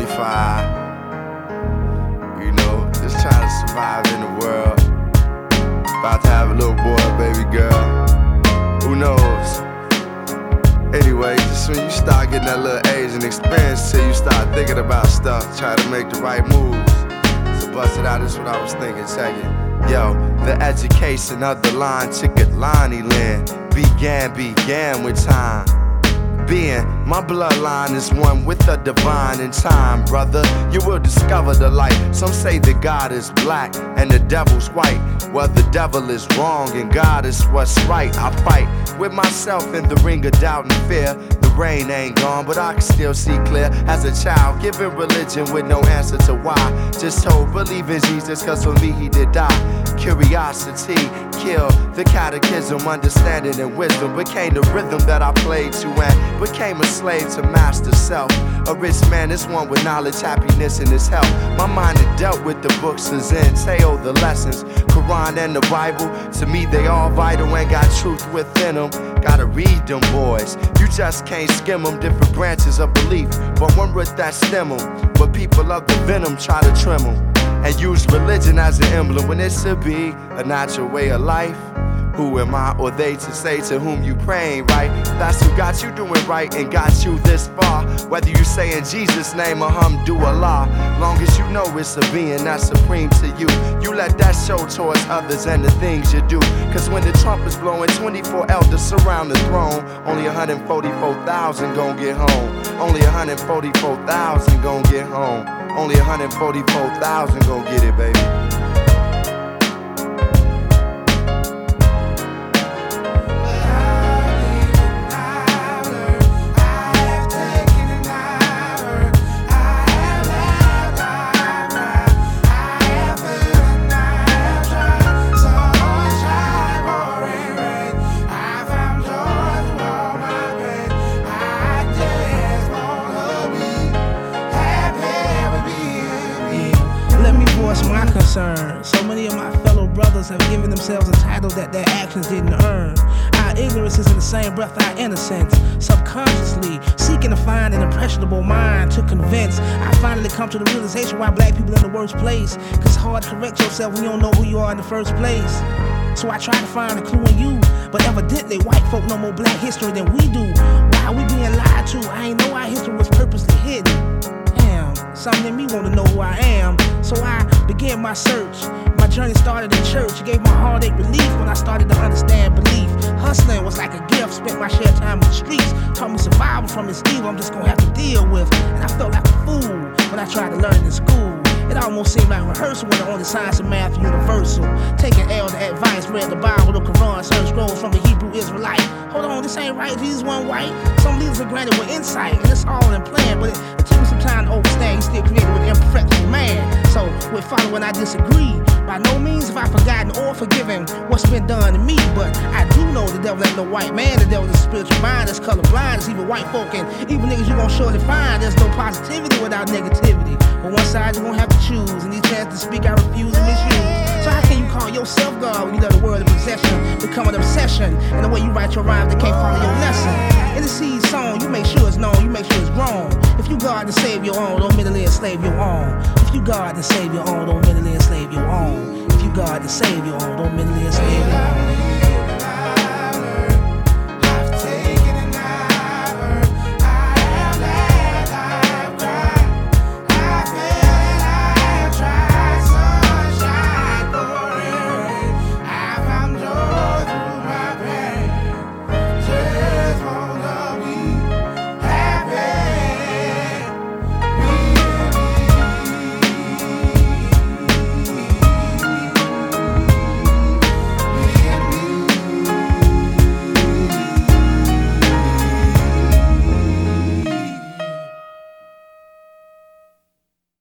25. You know, just trying to survive in the world. About to have a little boy, baby girl. Who knows? Anyway, just when you start getting that little age and experience till you start thinking about stuff, try to make the right moves. So bust it out, this is what I was thinking, check it. Yo, the education of the line ticket Lonnie Land began with time. Being my bloodline is one with the divine in time, brother. You will discover the light. Some say that God is black and the devil's white. Well, the devil is wrong and God is what's right. I fight with myself in the ring of doubt and fear. The rain ain't gone, but I can still see clear. As a child, giving religion with no answer to why. Just told, believe in Jesus, cause for me he did die. Curiosity killed the catechism, understanding and wisdom became the rhythm that I played to and became a slave to master self. A rich man is one with knowledge, happiness, and his health. My mind had dealt with the books of Zen, Teo, the lessons, Quran and the Bible. To me they all vital and got truth within them. Gotta read them boys, you just can't skim them. Different branches of belief, but one root that stem them. But people of the venom try to trim them and use religion as an emblem when it should be a natural way of life. Who am I or they to say to whom you praying, right? That's who got you doing right and got you this far. Whether you say in Jesus' name or Hamdulillah, long as you know it's a being that's supreme to you, you let that show towards others and the things you do. Cause when the trumpet's blowing, 24 elders surround the throne. Only 144,000 gon' get home. Only 144,000 gon' get home. Only 144,000 gon' get it, baby. My concern. So many of my fellow brothers have given themselves a title that their actions didn't earn. Our ignorance is in the same breath our innocence. Subconsciously seeking to find an impressionable mind to convince. I finally come to the realization why black people are in the worst place. Cause it's hard to correct yourself when you don't know who you are in the first place. So I try to find a clue in you, but evidently white folk know more black history than we do. Why we being lied to? I ain't know our history was purposely hidden. Something in me wanna know who I am. So I began my search. My journey started in church. It gave my heartache relief when I started to understand belief. Hustling was like a gift. Spent my share time in the streets. Taught me survival from this evil I'm just gonna have to deal with. And I felt like a fool when I tried to learn in school. It almost seemed like rehearsal when the only science and math universal. Taking elder advice, read the Bible, the Quran, certain scrolls from the Hebrew Israelite. Hold on, this ain't right, Jesus wasn't white. Some leaders are granted with insight, and it's all in plan, but it took me some time to understand. He's still created with imperfection, man. So, with following I disagree. By no means have I forgotten or forgiven what's been done to me, but I do know the devil ain't no white man. The devil is a spiritual mind that's colorblind. It's even white folk and even niggas you gon' surely find. There's no positivity without negativity. But one side you gon' have to choose, and these chances to speak I refuse and misuse. So how can you call yourself God when you let the world in possession become an obsession? And the way you write your rhymes, they can't follow your lesson. In the seed song, you make sure it's known, you make sure it's grown. If you God to save your own, don't mentally enslave your own. If you God to save your own, don't mentally enslave your own. If you God to save your own, don't mentally enslave your own.